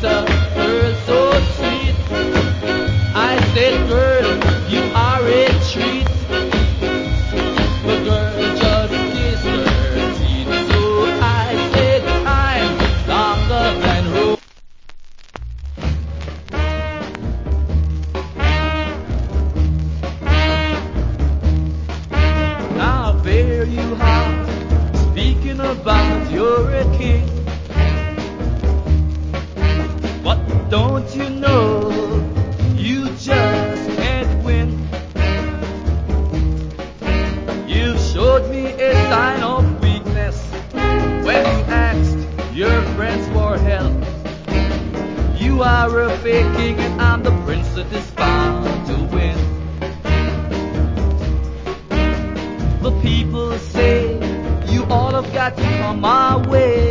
a girl so sweet. I said, girl, you are a treat. The girl just kissed her teeth. So I said, I'm longer than rope. Now there you are, speaking about you're a king. But don't you know you just can't win? You showed me a sign of weakness when you asked your friends for help. You are a fake king and I'm the prince that is bound to win. The people say you all have got to come my way.